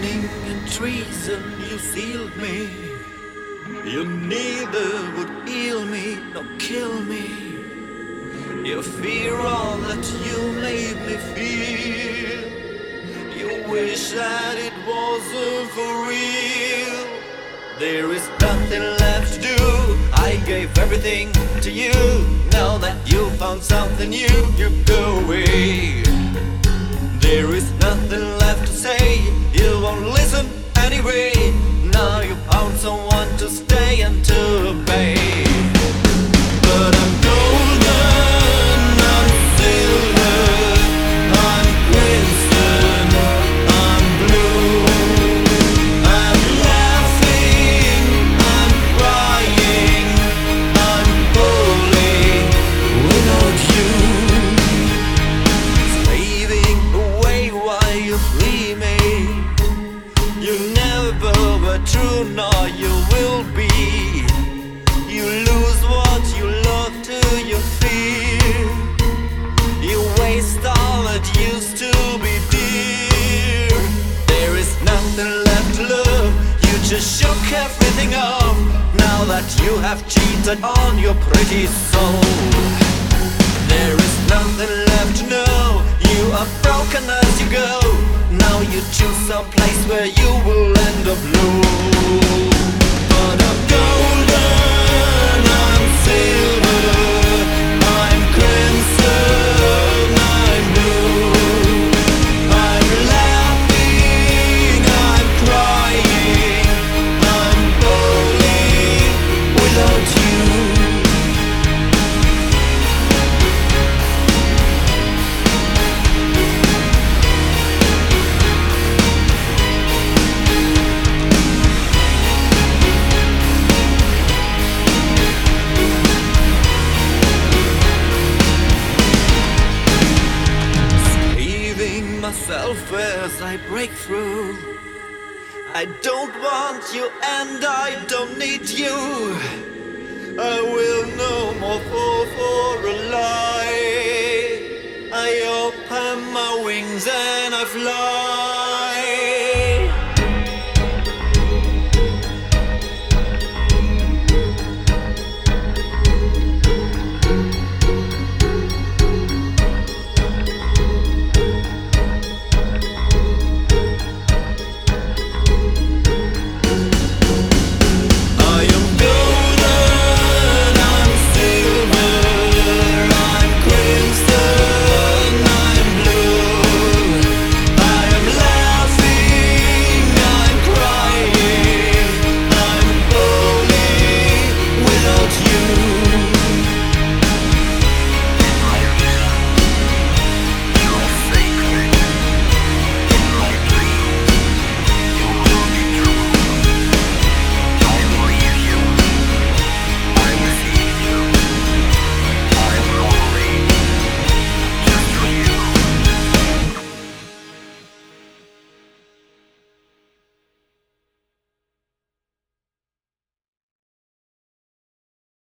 cunning and treason you sealed me. You neither would heal me nor kill me. Your fear all that you made me feel. You wish that it wasn't for real. There is nothing left to do. I gave everything to you. Now that you found something new, you go away. There is nothing left to say. You won't listen anyway. Now you found someone to stay and to obey. But I'm golden, I'm silver, I'm crimson, I'm blue. I'm laughing, I'm crying, I'm holy without you. Slaving away while you flee me. You never were true, nor you will be. You lose what you love to your fear. You waste all that used to be dear. There is nothing left to love. You just shook everything off. Now that you have cheated on your pretty soul. There is nothing left to know. You are broken as you go. Now you choose some place where you will end up low. But I'm golden, I'm silver, I'm crimson, I'm blue. I'm laughing, I'm crying, I'm holy without you. Myself as I break through. I don't want you and I don't need you. I will no more fall for a lie. I open my wings and I fly.